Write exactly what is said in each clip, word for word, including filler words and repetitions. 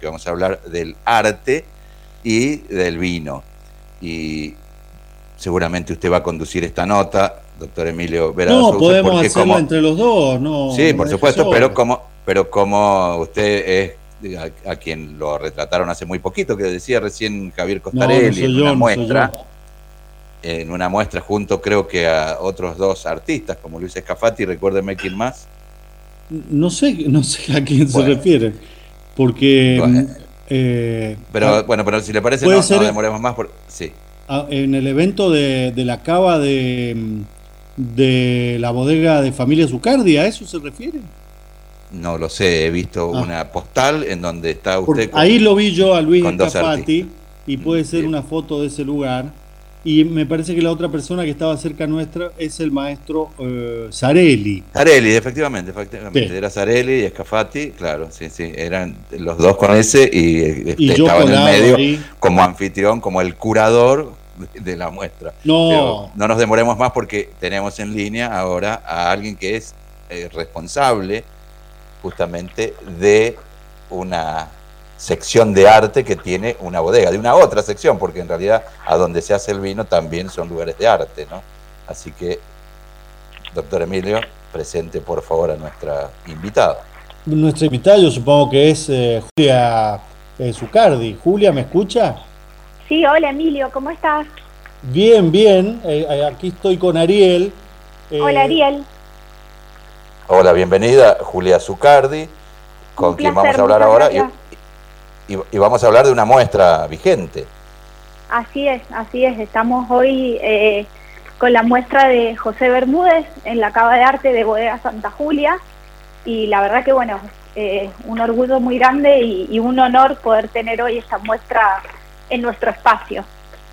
porque vamos a hablar del arte y del vino. Y seguramente usted va a conducir esta nota, doctor Emilio Vera No, Sousa, podemos porque hacerla como, entre los dos, no, sí, no por me dejes supuesto, solo. pero como, pero como usted es a, a quien lo retrataron hace muy poquito, que decía recién Javier No, no Costarelli soy en una yo, no soy yo. muestra, en una muestra junto creo que a otros dos artistas, como Luis Escafati, recuérdeme quién más. No sé, no sé a quién se Bueno, refiere, porque bueno, mm, eh, pero a- bueno, pero si le parece puede no, no ser demoremos más, por, sí. a- en el evento de, de la cava de, mm, de la bodega de Familia Zucardi, ¿a eso se refiere? No lo sé, he visto Ah, una postal en donde está porque usted ahí con, lo vi yo a Luis con dos artistas. Escafati y Mm, puede ser bien. una foto de ese lugar. Y me parece que la otra persona que estaba cerca nuestra es el maestro eh, Sarelli. Sarelli, efectivamente, efectivamente, Sí. era Sarelli y Escafati, claro, sí, sí, eran los dos con ese y Y este, yo estaba en el colado medio ahí. como anfitrión, como el curador de, de la muestra. Pero No, no nos demoremos más porque tenemos en línea ahora a alguien que es eh, responsable justamente de una sección de arte que tiene una bodega, de una otra sección, porque en realidad a donde se hace el vino también son lugares de arte, ¿no? Así que, doctor Emilio, presente por favor a nuestra invitada. nuestra invitada yo supongo que es eh, Julia eh, Zucardi. Julia, ¿me escucha? Sí, hola Emilio, ¿cómo estás? Bien, bien. Eh, eh, aquí estoy con Ariel. Hola Eh, Ariel, Hola, bienvenida Julia Zucardi, con un quien vamos placer, a hablar muchas ahora y, gracias. y, y vamos a hablar de una muestra vigente. Así es, así es, estamos hoy eh, con la muestra de José Bermúdez en la Cava de Arte de Bodega Santa Julia y la verdad que bueno, eh, un orgullo muy grande y, y un honor poder tener hoy esta muestra en nuestro espacio.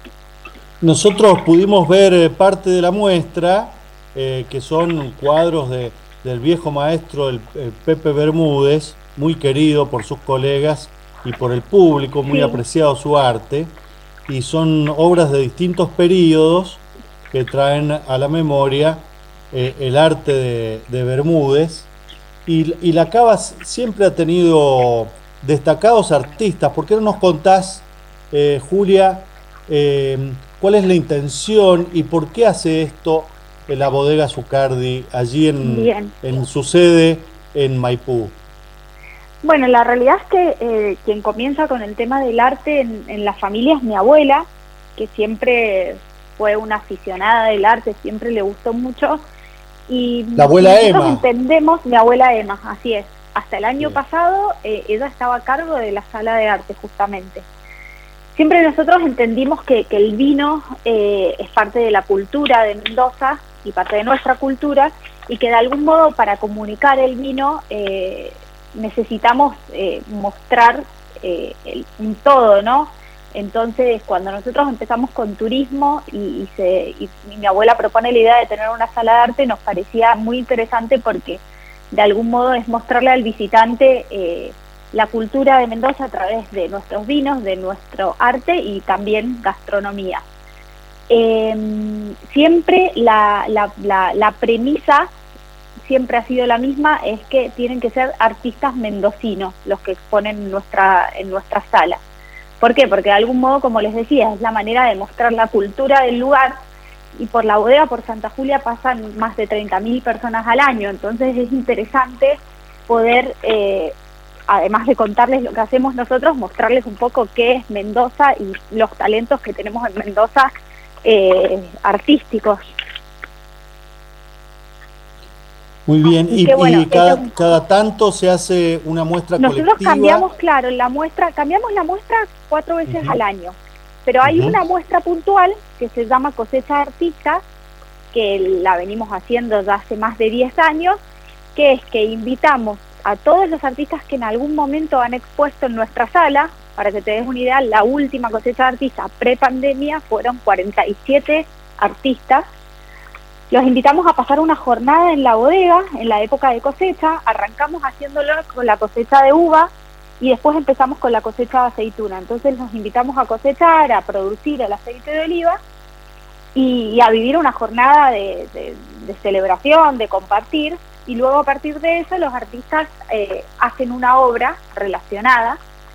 nosotros pudimos ver eh, parte de la muestra, eh, que son cuadros de, del viejo maestro, el, el Pepe Bermúdez, muy querido por sus colegas y por el público, muy Sí, apreciado su arte, y son obras de distintos periodos que traen a la memoria eh, el arte de, de Bermúdez. Y, y la Cava siempre ha tenido destacados artistas. ¿Por qué no nos contás, eh, Julia, eh, cuál es la intención y por qué hace esto en la bodega Zucardi, allí en, bien. en su sede en Maipú? Bueno, la realidad es que eh, quien comienza con el tema del arte en, en la familia es mi abuela, que siempre fue una aficionada del arte, siempre le gustó mucho. Y La abuela nosotros Emma. entendemos, mi abuela Emma, así es. Hasta el año Sí. pasado eh, ella estaba a cargo de la sala de arte justamente. Siempre nosotros entendimos que, que el vino eh, es parte de la cultura de Mendoza y parte de nuestra cultura y que de algún modo para comunicar el vino eh, necesitamos eh, mostrar eh, el, un todo, ¿no? Entonces, cuando nosotros empezamos con turismo y, y, se, y mi abuela propone la idea de tener una sala de arte, nos parecía muy interesante porque de algún modo es mostrarle al visitante eh, la cultura de Mendoza a través de nuestros vinos, de nuestro arte y también gastronomía. Eh, siempre la, la, la, la premisa siempre ha sido la misma, es que tienen que ser artistas mendocinos los que exponen en nuestra, en nuestra sala. ¿Por qué? Porque de algún modo, como les decía, es la manera de mostrar la cultura del lugar y por la bodega, por Santa Julia, pasan más de treinta mil personas al año, entonces es interesante poder, eh, además de contarles lo que hacemos nosotros, mostrarles un poco qué es Mendoza y los talentos que tenemos en Mendoza eh, artísticos. Muy bien, Así y, que, bueno, y cada, eso- cada tanto se hace una muestra nosotros colectiva. cambiamos, claro, la muestra, cambiamos la muestra cuatro veces Ujú. al año, pero hay Ujú. una muestra puntual que se llama Cosecha de Artistas, que la venimos haciendo ya hace más de diez años, que es que invitamos a todos los artistas que en algún momento han expuesto en nuestra sala. Para que te des una idea, la última Cosecha de Artistas pre-pandemia fueron cuarenta y siete artistas. Los invitamos a pasar una jornada en la bodega, en la época de cosecha. Arrancamos haciéndolo con la cosecha de uva y después empezamos con la cosecha de aceituna. Entonces los invitamos a cosechar, a producir el aceite de oliva y, y a vivir una jornada de, de, de celebración, de compartir. Y luego a partir de eso los artistas eh, hacen una obra relacionada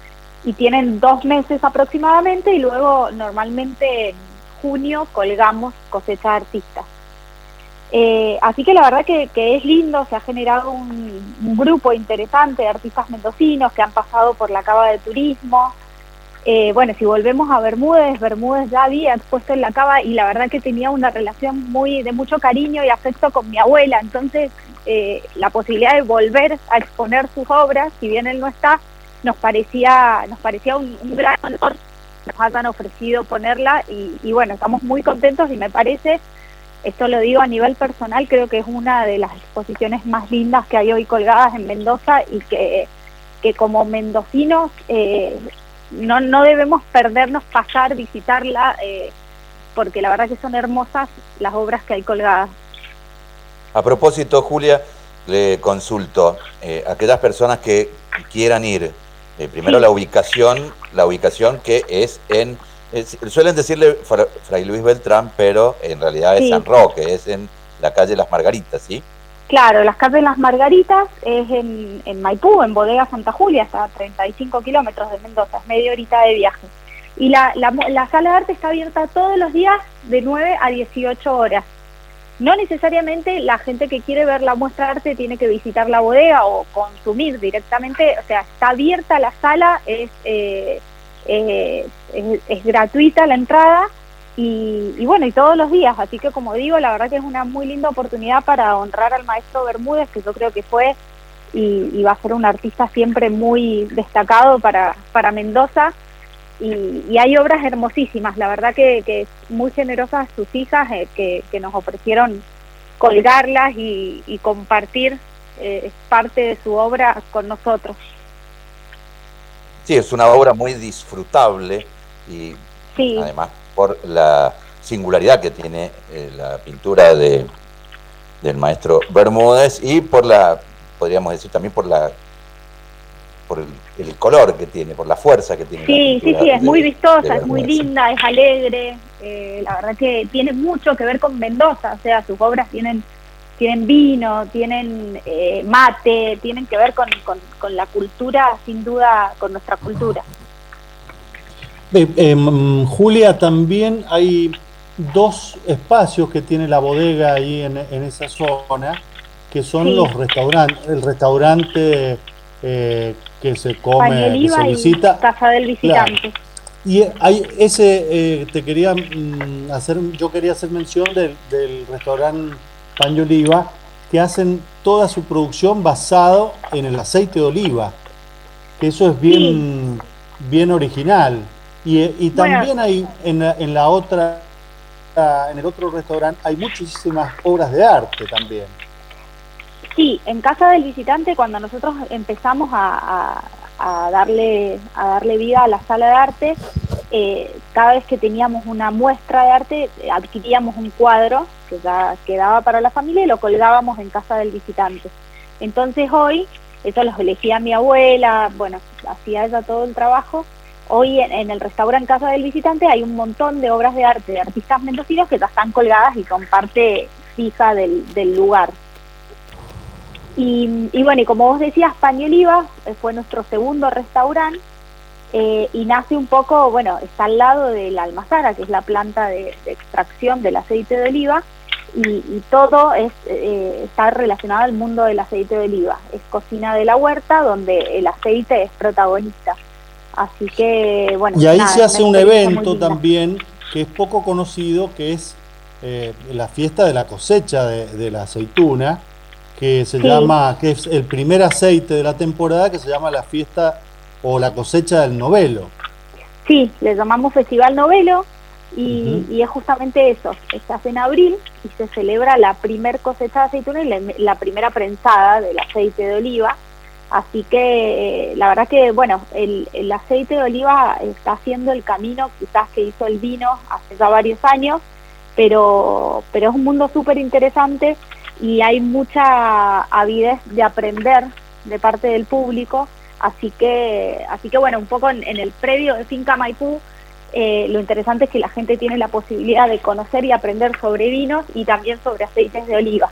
y tienen dos meses aproximadamente y luego normalmente en junio colgamos cosecha de artistas. Eh, así que la verdad que, que es lindo, se ha generado un, un grupo interesante de artistas mendocinos que han pasado por la cava de turismo. Eh, bueno, si volvemos a Bermúdez, Bermúdez ya había expuesto en la cava y la verdad que tenía una relación muy de mucho cariño y afecto con mi abuela, entonces eh, la posibilidad de volver a exponer sus obras, si bien él no está, nos parecía nos parecía un, un gran honor que nos hayan ofrecido ponerla y, y bueno, estamos muy contentos y me parece, esto lo digo a nivel personal, creo que es una de las exposiciones más lindas que hay hoy colgadas en Mendoza y que, que como mendocinos eh, no, no debemos perdernos pasar, visitarla, eh, porque la verdad que son hermosas las obras que hay colgadas. A propósito, Julia, le consulto, eh, aquellas personas que quieran ir, eh, primero Sí. la ubicación, la ubicación que es en... Es, suelen decirle Fra, Fray Luis Beltrán, pero en realidad es Sí. San Roque, es en la calle Las Margaritas, ¿sí? Claro, las calles Las Margaritas es en, en Maipú, en Bodega Santa Julia, está a treinta y cinco kilómetros de Mendoza, es media horita de viaje. Y la, la, la sala de arte está abierta todos los días de nueve a dieciocho horas. No necesariamente la gente que quiere ver la muestra de arte tiene que visitar la bodega o consumir directamente, o sea, está abierta la sala, es... Eh, Eh, es, es gratuita la entrada y, y bueno, y todos los días, así que como digo, la verdad que es una muy linda oportunidad para honrar al maestro Bermúdez, que yo creo que fue y, y va a ser un artista siempre muy destacado para, para Mendoza y, y hay obras hermosísimas, la verdad que, que muy generosas sus hijas eh, que, que nos ofrecieron colgarlas y, y compartir eh, parte de su obra con nosotros. Sí, es una obra muy disfrutable y Sí. además por la singularidad que tiene eh, la pintura de, del maestro Bermúdez y por la, podríamos decir también por la por el, el color que tiene, por la fuerza que tiene. Sí, la sí, sí, es de, muy vistosa, de es muy linda, es alegre, eh, la verdad que tiene mucho que ver con Mendoza, o sea, sus obras tienen tienen vino, tienen eh, mate, tienen que ver con, con, con la cultura, sin duda, con nuestra cultura. Eh, eh, Julia, también hay dos espacios que tiene la bodega ahí en, en esa zona, que son Sí. los restaurantes, el restaurante eh, que se come, que Pañoliva se visita. Y Casa del Visitante. Claro. Y hay ese, eh, te quería mm, hacer, yo quería hacer mención del, del restaurante Pañoliva, que hacen toda su producción basado en el aceite de oliva, que eso es bien, sí. bien original. Y, y también bueno. hay en la, en la otra, en el otro restaurante hay muchísimas obras de arte también. Sí, en Casa del Visitante, cuando nosotros empezamos a, a, a darle a darle vida a la sala de arte, eh, cada vez que teníamos una muestra de arte, adquiríamos un cuadro que ya quedaba para la familia y lo colgábamos en Casa del Visitante. Entonces hoy, eso los elegía mi abuela, bueno, hacía ella todo el trabajo. Hoy en, en el restaurante Casa del Visitante hay un montón de obras de arte de artistas mendocinos que ya están colgadas y son parte fija del, del lugar. Y, y bueno, y como vos decías, Pañoliva fue nuestro segundo restaurante eh, y nace un poco, bueno, está al lado de la almazara, que es la planta de, de extracción del aceite de oliva, y, y todo es, eh, está relacionado al mundo del aceite de oliva. Es cocina de la huerta donde el aceite es protagonista. Así que, bueno. Y ahí nada, se hace un evento también que es poco conocido, que es eh, la fiesta de la cosecha de, de la aceituna, que se sí. llama, que es el primer aceite de la temporada, que se llama la fiesta o la cosecha del novelo. Sí, le llamamos Festival Novelo y, uh-huh. y es justamente eso, se hace en abril y se celebra la primer cosecha de aceituna y la, la primera prensada del aceite de oliva. Así que eh, la verdad que, bueno, el, el aceite de oliva está haciendo el camino quizás que hizo el vino hace ya varios años, pero, pero es un mundo súper interesante y hay mucha avidez de aprender de parte del público, así que, así que bueno, un poco en, en el predio de Finca Maipú, eh, lo interesante es que la gente tiene la posibilidad de conocer y aprender sobre vinos y también sobre aceites de oliva.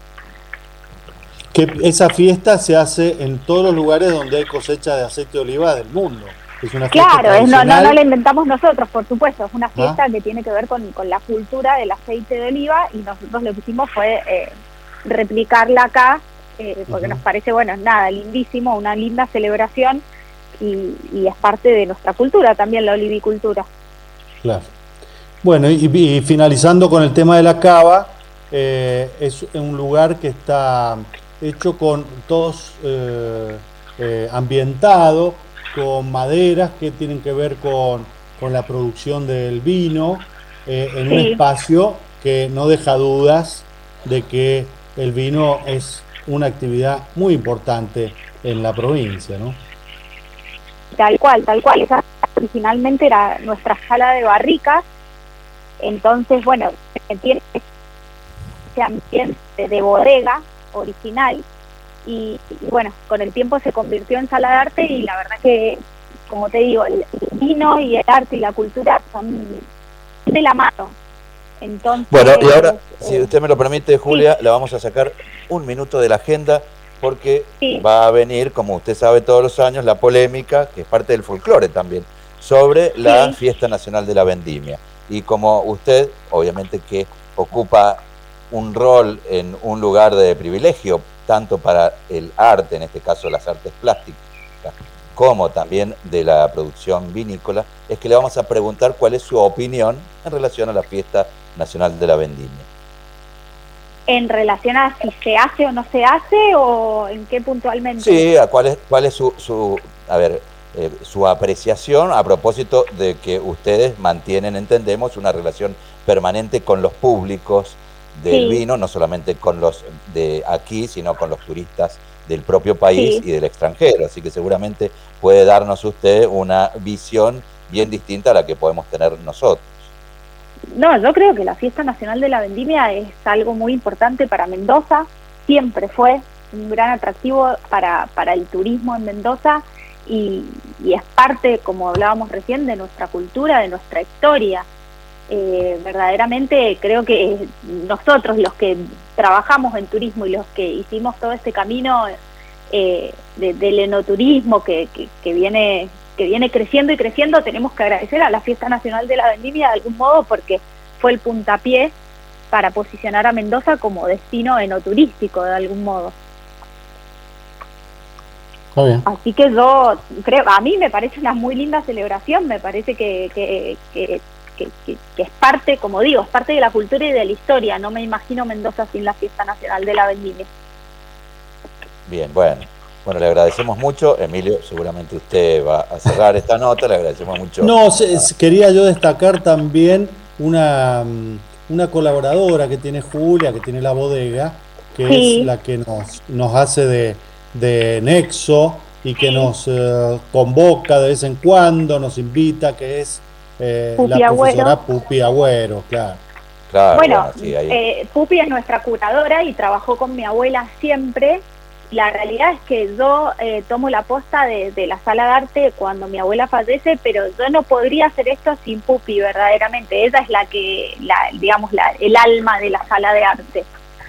Que esa fiesta se hace en todos los lugares donde hay cosecha de aceite de oliva del mundo. Es una fiesta Claro, es, no, no, tradicional. no la inventamos nosotros, por supuesto, es una fiesta Ah. que tiene que ver con, con la cultura del aceite de oliva y nosotros lo que hicimos fue eh, replicarla acá, eh, porque Ujú. nos parece, bueno, nada, lindísimo, una linda celebración y, y es parte de nuestra cultura también, la olivicultura. Claro. Bueno, y, y finalizando con el tema de la cava, eh, es un lugar que está hecho con todos eh, eh, ambientado, con maderas que tienen que ver con, con la producción del vino, eh, en un Sí, espacio que no deja dudas de que el vino es una actividad muy importante en la provincia, ¿no? tal cual, tal cual. Esa originalmente era nuestra sala de barricas, entonces, bueno, tiene ese ambiente de bodega original y, y bueno, con el tiempo se convirtió en sala de arte y la verdad que, como te digo, el vino y el arte y la cultura son de la mano. Entonces, Bueno, y ahora, si eh, usted me lo permite, Julia, la vamos a sacar un minuto de la agenda porque sí, va a venir, como usted sabe todos los años, la polémica, que es parte del folclore también, sobre la sí, Fiesta Nacional de la Vendimia. Y como usted, obviamente que ocupa un rol en un lugar de privilegio, tanto para el arte, en este caso las artes plásticas, como también de la producción vinícola, es que le vamos a preguntar cuál es su opinión en relación a la Fiesta Nacional de la Vendimia. en relación a si se hace o no se hace o en qué puntualmente. Sí, a cuál es, cuál es su, su, a ver, eh, su apreciación a propósito de que ustedes mantienen, entendemos, una relación permanente con los públicos del Sí. vino, no solamente con los de aquí, sino con los turistas del propio país Sí. y del extranjero. Así que seguramente puede darnos usted una visión bien distinta a la que podemos tener nosotros. No, yo creo que la Fiesta Nacional de la Vendimia es algo muy importante para Mendoza, siempre fue un gran atractivo para, para el turismo en Mendoza y, y es parte, como hablábamos recién, de nuestra cultura, de nuestra historia. Eh, verdaderamente creo que nosotros, los que trabajamos en turismo y los que hicimos todo este camino eh, de, del enoturismo que, que, que viene... que viene creciendo y creciendo, tenemos que agradecer a la Fiesta Nacional de la Vendimia de algún modo porque fue el puntapié para posicionar a Mendoza como destino enoturístico de algún modo. Está bien. Así que yo creo, a mí me parece una muy linda celebración, me parece que, que, que, que, que, que es parte, como digo, es parte de la cultura y de la historia, no me imagino Mendoza sin la Fiesta Nacional de la Vendimia. Bien, bueno. Bueno, le agradecemos mucho. Emilio, seguramente usted va a cerrar esta nota. Le agradecemos mucho. No, se, se- quería yo destacar también una, mm, una colaboradora que tiene Julia, que tiene la bodega, que Sí. es la que nos, nos hace de, de nexo y que Sí. nos eh, convoca de vez en cuando, nos invita, que es eh, Pupi la profesora Agüero. Pupi Agüero, claro. Claro, Bueno, bueno, sí, ahí. eh, Pupi es nuestra curadora y trabajó con mi abuela siempre. La realidad es que yo eh, tomo la posta de, de la sala de arte cuando mi abuela fallece, pero yo no podría hacer esto sin Pupi, verdaderamente. Ella es la que, la, digamos, la, el alma de la sala de arte.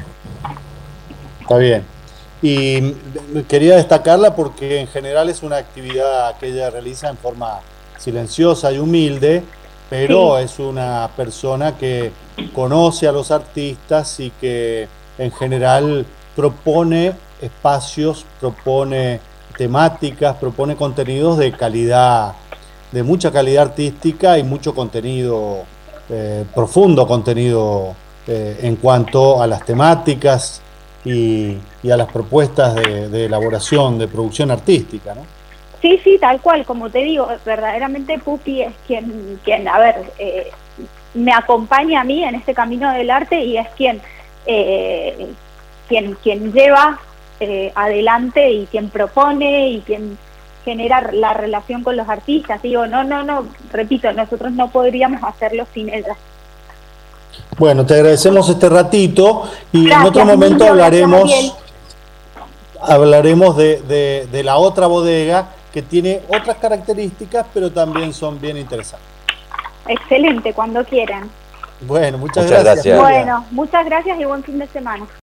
Está bien. Y mm, quería destacarla porque en general es una actividad que ella realiza en forma silenciosa y humilde, pero Sí. es una persona que conoce a los artistas y que en general propone espacios, propone temáticas, propone contenidos de calidad, de mucha calidad artística y mucho contenido, eh, profundo contenido eh, en cuanto a las temáticas y, y a las propuestas de, de elaboración, de producción artística, ¿no? Sí, sí, tal cual, como te digo, verdaderamente Pupi es quien, quien a ver, eh, me acompaña a mí en este camino del arte y es quien, eh, quien, quien lleva eh, adelante y quien propone y quien genera la relación con los artistas. Digo, no, no, no, repito, nosotros no podríamos hacerlo sin ella. Bueno, te agradecemos este ratito y Gracias, en otro momento Emilio, gracias, Ariel. hablaremos, hablaremos de, de, de la otra bodega que tiene otras características, pero también son bien interesantes. Excelente, cuando quieran. Bueno, muchas, Muchas gracias. gracias. Julia. Bueno, muchas gracias y buen fin de semana.